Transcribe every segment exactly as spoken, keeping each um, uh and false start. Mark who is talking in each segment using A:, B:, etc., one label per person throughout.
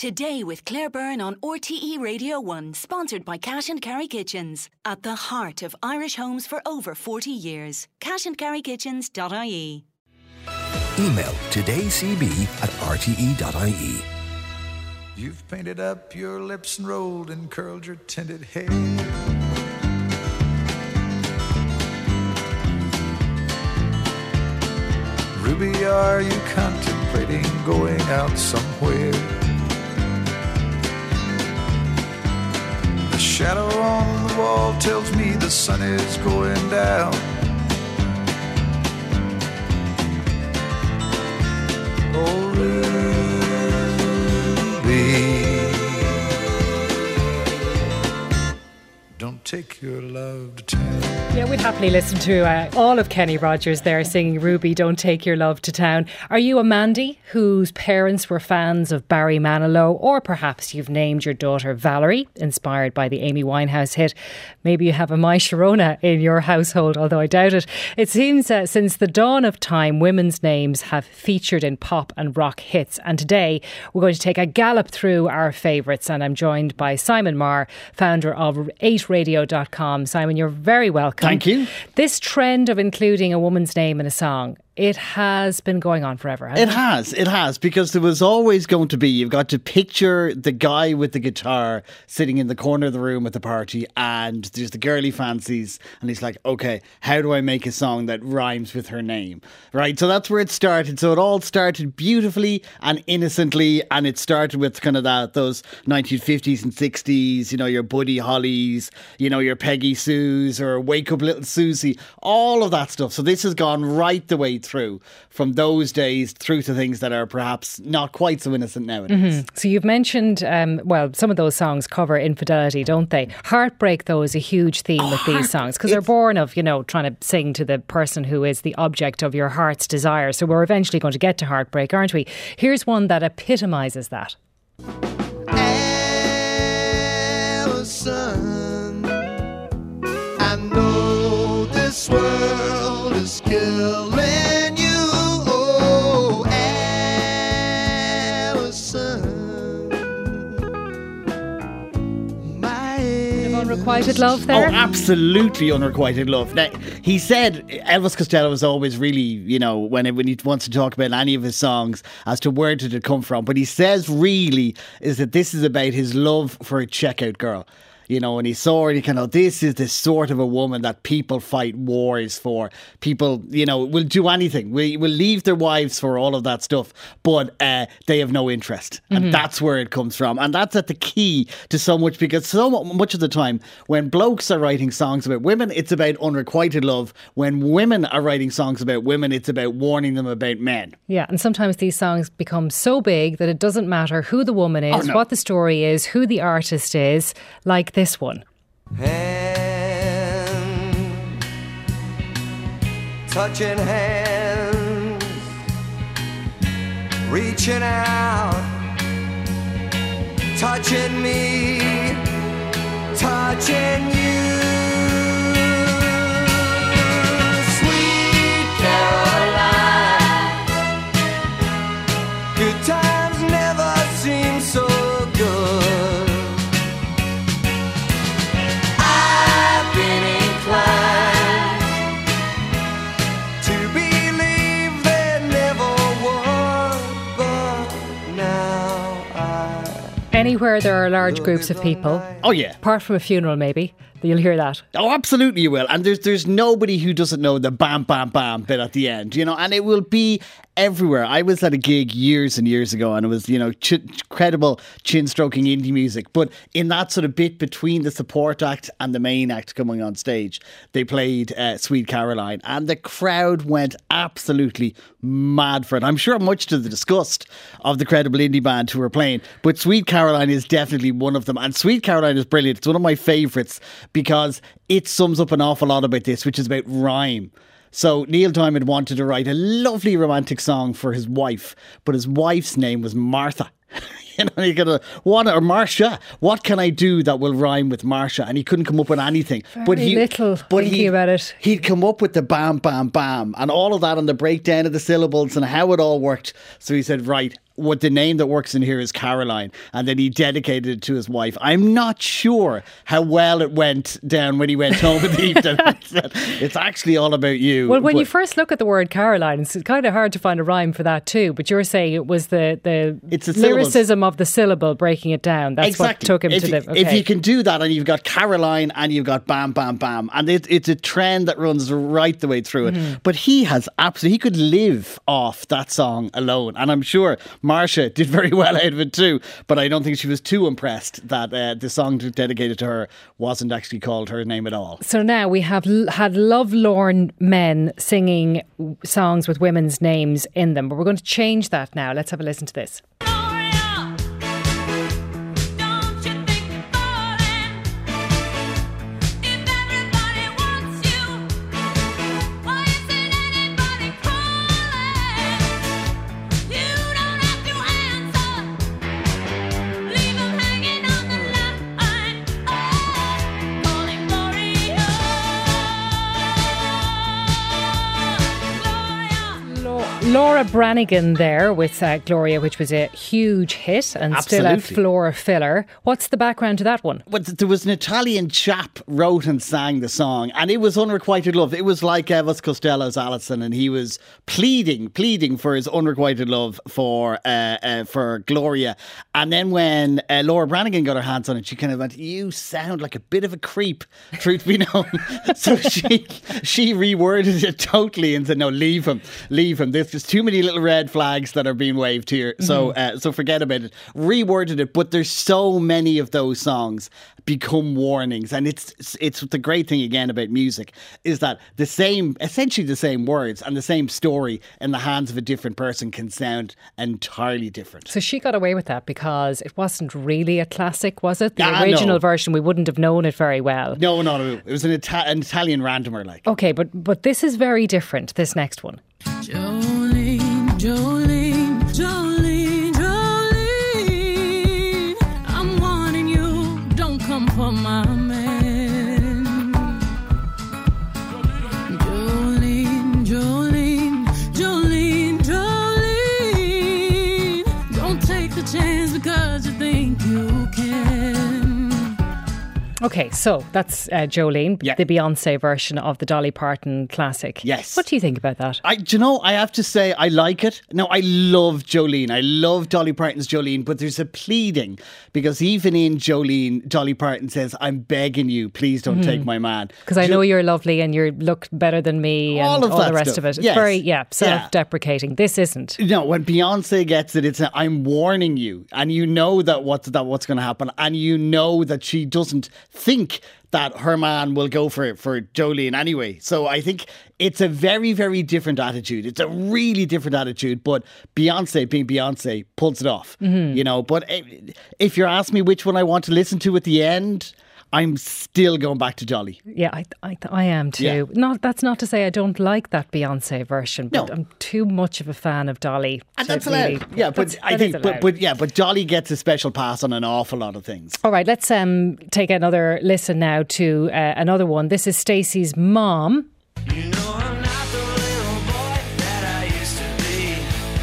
A: Today with Claire Byrne on R T E Radio one, sponsored by Cash and Carry Kitchens. At the heart of Irish homes for over forty years. cash and carry kitchens dot I E.
B: Email todaycb at r t e dot I E.
C: You've painted up your lips and rolled and curled your tinted hair. Ruby, are you contemplating going out somewhere? The shadow on the wall tells me the sun is going down. Oh, Ruby, don't take your love to town.
D: Yeah, we'd happily listen to uh, all of Kenny Rogers there singing Ruby, Don't Take Your Love to Town. Are you a Mandy whose parents were fans of Barry Manilow, or perhaps you've named your daughter Valerie, inspired by the Amy Winehouse hit? Maybe you have a My Sharona in your household, although I doubt it. It seems uh, since the dawn of time, women's names have featured in pop and rock hits. And today we're going to take a gallop through our favourites. And I'm joined by Simon Marr, founder of eight radio dot com. Simon, you're very welcome.
E: Thank you.
D: This trend of including a woman's name in a song, it has been going on forever, hasn't it?
E: It has, it has, because there was always going to be, you've got to picture the guy with the guitar sitting in the corner of the room at the party, and there's the girly fancies, and he's like, okay, how do I make a song that rhymes with her name? Right, so that's where it started. So it all started beautifully and innocently, and it started with kind of that, those nineteen fifties and sixties, you know, your Buddy Hollies, you know, your Peggy Sues, or Wake Up Little Susie, all of that stuff. So this has gone right the way through from those days through to things that are perhaps not quite so innocent nowadays.
D: Mm-hmm. So you've mentioned, um, well, some of those songs cover infidelity, don't they? Heartbreak, though, is a huge theme oh, with these songs because they're born of, you know, trying to sing to the person who is the object of your heart's desire. So we're eventually going to get to heartbreak, aren't we? Here's one that epitomises that.
F: Allison, I know this world is killing.
D: Unrequited love there?
E: Oh, absolutely unrequited love. Now, he said Elvis Costello was always really, you know, when, when he wants to talk about any of his songs as to where did it come from. But he says really is that this is about his love for a checkout girl. You know, and he saw it, he kind of, this is the sort of a woman that people fight wars for. People, you know, will do anything. Will, will leave their wives for all of that stuff, but uh, they have no interest. And mm-hmm. that's where it comes from. And that's at the key to so much, because so much of the time when blokes are writing songs about women, it's about unrequited love. When women are writing songs about women, it's about warning them about men.
D: Yeah, and sometimes these songs become so big that it doesn't matter who the woman is, oh, no. what the story is, who the artist is, like this one.
F: Hand, touching hands, reaching out, touching me, touching you. Sweet Caroline, good times never seem so good.
D: Anywhere there are large groups of people.
E: Oh yeah.
D: Apart from a funeral maybe. You'll hear that.
E: Oh, absolutely you will. And there's there's nobody who doesn't know the bam, bam, bam bit at the end, you know, and it will be everywhere. I was at a gig years and years ago, and it was, you know, ch- credible chin-stroking indie music. But in that sort of bit between the support act and the main act coming on stage, they played uh, Sweet Caroline, and the crowd went absolutely mad for it. I'm sure much to the disgust of the credible indie band who were playing, but Sweet Caroline is definitely one of them. And Sweet Caroline is brilliant. It's one of my favourites, because it sums up an awful lot about this, which is about rhyme. So Neil Diamond wanted to write a lovely romantic song for his wife, but his wife's name was Martha. You know, you gotta, what, or Marsha, what can I do that will rhyme with Marsha? And he couldn't come up with anything.
D: Very
E: but he,
D: little
E: but
D: thinking
E: he,
D: about it.
E: He'd come up with the bam, bam, bam, and all of that on the breakdown of the syllables and how it all worked. So he said, right, what the name that works in here is Caroline, and then he dedicated it to his wife. I'm not sure how well it went down when he went home in the evening. It's actually all about you.
D: Well, when
E: but
D: you first look at the word Caroline, it's kind of hard to find a rhyme for that too. But you're saying it was the, the
E: it's the
D: lyricism syllables. Of the syllable breaking it down. That's
E: exactly.
D: what took him
E: if
D: to
E: you,
D: the... Okay.
E: If you can do that, and you've got Caroline and you've got bam, bam, bam, and it, it's a trend that runs right the way through it. Mm-hmm. But he has absolutely... He could live off that song alone. And I'm sure Marsha did very well out of it too, but I don't think she was too impressed that uh, the song dedicated to her wasn't actually called her name at all.
D: So now we have l- had lovelorn men singing songs with women's names in them, but we're going to change that now. Let's have a listen to this. Laura Branigan there with uh, Gloria, which was a huge hit and
E: Absolutely.
D: Still a floor filler. What's the background to that one?
E: Well, there was an Italian chap wrote and sang the song, and it was Unrequited Love. It was like Elvis Costello's Alison, and he was pleading, pleading for his unrequited love for uh, uh, for Gloria. And then when uh, Laura Branigan got her hands on it, she kind of went, "You sound like a bit of a creep, truth be known." So she she reworded it totally and said, "No, leave him, leave him. This There's too many little red flags that are being waved here. So mm-hmm. uh, so forget about it." Reworded it, but there's so many of those songs become warnings. And it's it's the great thing again about music is that the same, essentially the same words and the same story in the hands of a different person can sound entirely different.
D: So she got away with that because it wasn't really a classic, was it? The
E: ah,
D: original
E: no.
D: version, we wouldn't have known it very well.
E: No, no, no. It was an, Ita- an Italian randomer like.
D: Okay, but but this is very different, this next one.
G: Jolene, Jolene, Jolene, Jolene, I'm warning you, don't come for my man. Jolene, Jolene, Jolene, Jolene, don't take the chance because you think you can.
D: Okay, so that's uh, Jolene,
E: yeah.
D: the Beyonce version of the Dolly Parton classic.
E: Yes.
D: What do you think about that?
E: I, do you know, I have to say I like it. No, I love Jolene. I love Dolly Parton's Jolene, but there's a pleading because even in Jolene, Dolly Parton says, "I'm begging you, please don't mm-hmm. take my man."
D: Because I
E: jo-
D: know you're lovely and you look better than me and
E: all, of
D: all
E: that
D: the rest
E: stuff.
D: of it. It's
E: yes.
D: very, yeah, self-deprecating. Yeah. This isn't.
E: No, when Beyonce gets it, it's a, "I'm warning you," and you know that what's that what's going to happen, and you know that she doesn't think that her man will go for for Jolene anyway. So I think it's a very, very different attitude. It's a really different attitude, but Beyonce, being Beyonce, pulls it off. Mm-hmm. You know, but if you're asking me which one I want to listen to at the end, I'm still going back to Dolly.
D: Yeah, I I, I am too.
E: Yeah.
D: Not that's not to say I don't like that Beyonce version, but
E: no.
D: I'm too much of a fan of Dolly.
E: And that's
D: really,
E: allowed. Yeah, but I think, but, but yeah, but Dolly gets a special pass on an awful lot of things.
D: All right, let's um take another listen now to uh, another one. This is Stacey's mom.
F: You know I'm not the little boy that I used to be.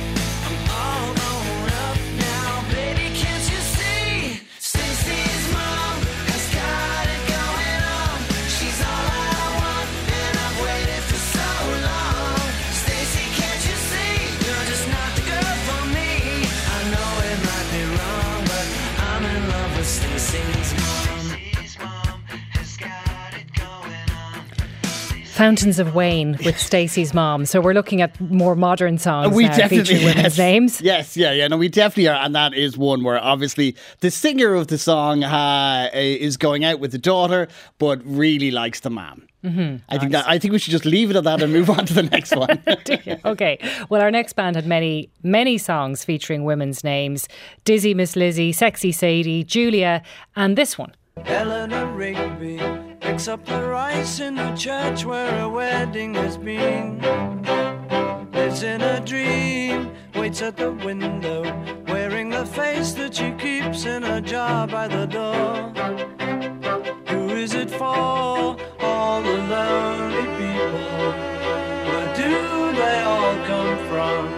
F: I'm all grown up now, baby, can't you see? Stacey's mom has got it going on. She's all I want, and I've waited for so long. Stacey, can't you see? You're just not the girl for me. I know it might be wrong, but I'm in love with Stacey's mom. Stacey's mom has got it going on.
D: Fountains of Wayne with Stacey's mom. So we're looking at more modern songs
E: we
D: now
E: definitely
D: featuring
E: yes.
D: women's names.
E: Yes, yeah, yeah. No, we definitely are, and that is one where obviously the singer of the song uh, is going out with the daughter, but really likes the mom. Mm-hmm. I think that I think we should just leave it at that and move on to the next one.
D: Okay. Well, our next band had many, many songs featuring women's names: Dizzy Miss Lizzie, Sexy Sadie, Julia, and this one.
F: Eleanor Rigby picks up the rice in the church where a wedding has been. Lives in a dream, waits at the window, wearing the face that she keeps in a jar by the door? Who is it for? All the lonely people. Where do they all come from?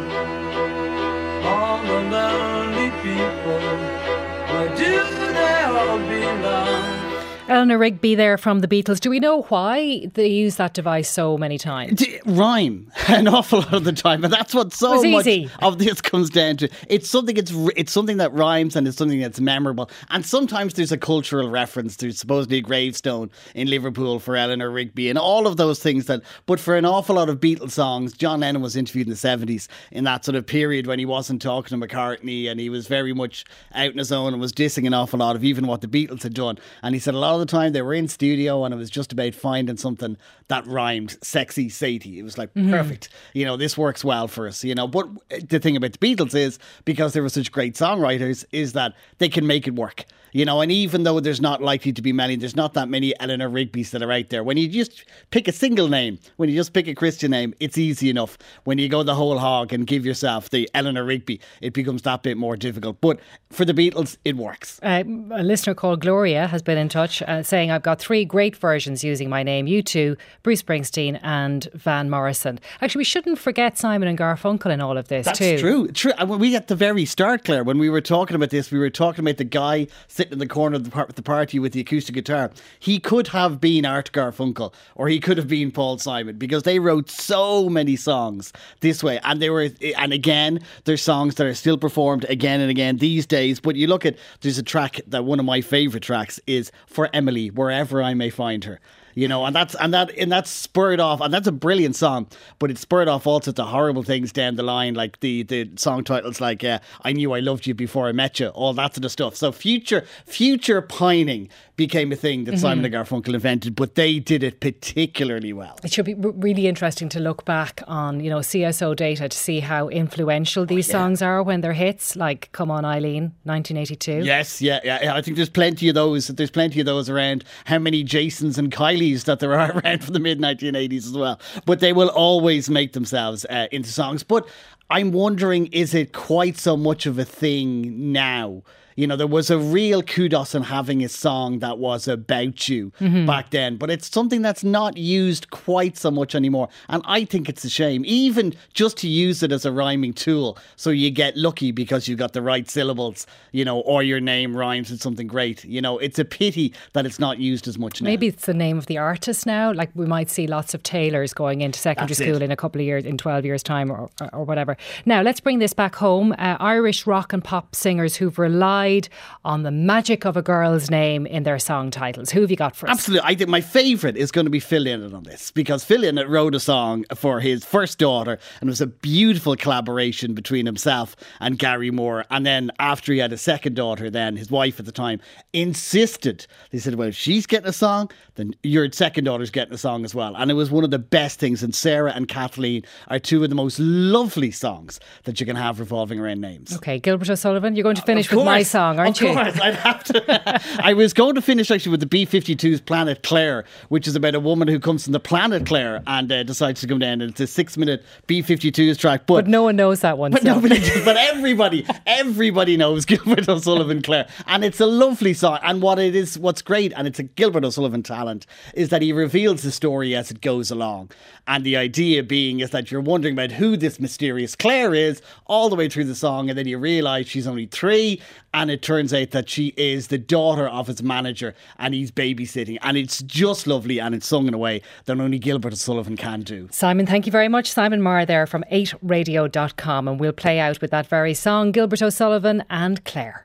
F: All the lonely people. Where do they all belong?
D: Eleanor Rigby there from the Beatles. Do we know why they use that device so many times?
E: D- rhyme an awful lot of the time, and that's what so
D: It was
E: much
D: easy.
E: of this comes down to. It's something it's r- it's something that rhymes and it's something that's memorable. And sometimes there's a cultural reference. There's supposedly a gravestone in Liverpool for Eleanor Rigby and all of those things. That, but for an awful lot of Beatles songs, John Lennon was interviewed in the seventies in that sort of period when he wasn't talking to McCartney and he was very much out on his own and was dissing an awful lot of even what the Beatles had done. And he said a lot of the time they were in studio and it was just about finding something that rhymed sexy, Sadie. It was like,
D: Mm-hmm.
E: perfect. You know, this works well for us, you know. But the thing about the Beatles is, because they were such great songwriters, is that they can make it work. You know, and even though there's not likely to be many, there's not that many Eleanor Rigbys that are out there. When you just pick a single name, when you just pick a Christian name, it's easy enough. When you go the whole hog and give yourself the Eleanor Rigby, it becomes that bit more difficult. But for the Beatles, it works.
D: Uh, a listener called Gloria has been in touch uh, saying, I've got three great versions using my name, U two, Bruce Springsteen and Van Morrison. Actually, we shouldn't forget Simon and Garfunkel in all of this
E: That's
D: too.
E: true. True. And when we at the very start, Claire, when we were talking about this, we were talking about the guy sitting in the corner of the, par- the party with the acoustic guitar. He could have been Art Garfunkel or he could have been Paul Simon because they wrote so many songs this way. And they were, and again, there's songs that are still performed again and again these days. But you look at, there's a track that one of my favourite tracks is For Emily, Wherever I May Find Her. You know, and that's and that and that's spurred off, and that's a brilliant song. But it's spurred off all sorts of horrible things down the line, like the the song titles, like uh, "I Knew I Loved You Before I Met You," all that sort of stuff. So future future pining became a thing that mm-hmm. Simon and Garfunkel invented, but they did it particularly well.
D: It should be r- really interesting to look back on, you know, C S O data to see how influential these
E: Oh, yeah.
D: songs are when they're hits, like "Come On Eileen," nineteen eighty-two.
E: Yes, yeah, yeah. I think there's plenty of those. There's plenty of those around. How many Jasons and Kylies that there are around from the mid nineteen eighties as well. But they will always make themselves uh, into songs. But I'm wondering, is it quite so much of a thing now? You know, there was a real kudos in having a song that was about you mm-hmm. back then, but it's something that's not used quite so much anymore. And I think it's a shame, even just to use it as a rhyming tool. So you get lucky because you got the right syllables, you know, or your name rhymes with something great. You know, it's a pity that it's not used as much now.
D: Maybe it's the name of the artist now. Like we might see lots of Taylors going into secondary
E: That's
D: school
E: it.
D: in a couple of years, in twelve years' time or, or, or whatever. Now, let's bring this back home. Uh, Irish rock and pop singers who've relied on the magic of a girl's name in their song titles. Who have you got for us?
E: Absolutely. I think my favourite is going to be Phil Lynott on this, because Phil Lynott wrote a song for his first daughter and it was a beautiful collaboration between himself and Gary Moore. And then after he had a second daughter, then his wife at the time insisted, they said, well, if she's getting a song, then your second daughter's getting a song as well. And it was one of the best things. And Sarah and Kathleen are two of the most lovely songs that you can have revolving around names.
D: Okay, Gilbert O'Sullivan, you're going to finish
E: Of
D: with my
E: course,
D: song, aren't
E: of
D: you?
E: Of course, I'd have to. I was going to finish actually with the B fifty-two's Planet Claire, which is about a woman who comes from the planet Claire and uh, decides to come down. And it's a six-minute B fifty-two's track. But,
D: But no one knows that one.
E: but
D: so.
E: nobody does. But everybody, everybody knows Gilbert O'Sullivan Claire. And it's a lovely song. And what it is, what's great, and it's a Gilbert O'Sullivan talent, is that he reveals the story as it goes along. And the idea being is that you're wondering about who this mysterious Claire is all the way through the song. And then you realise she's only three. And it turns out that she is the daughter of his manager and he's babysitting. And it's just lovely and it's sung in a way that only Gilbert O'Sullivan can do.
D: Simon, thank you very much. Simon Marr there from eight radio dot com, and we'll play out with that very song, Gilbert O'Sullivan and Claire.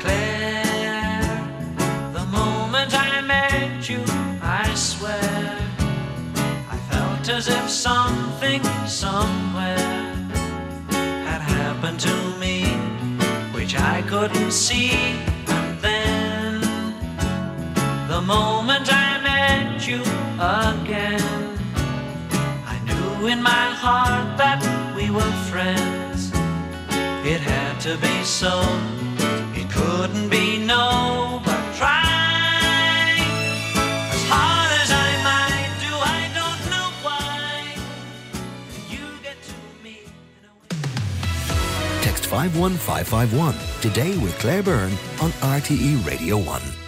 F: Claire, the moment I met you, I swear, I felt as if something somewhere had happened to me, which I couldn't see. And then, the moment I met you again, I knew in my heart that we were friends. It had to be so, it couldn't be no, but try as hard as I might do, I don't know why you get to me in a way.
B: Text five one five five one. Today with Claire Byrne on R T E Radio one.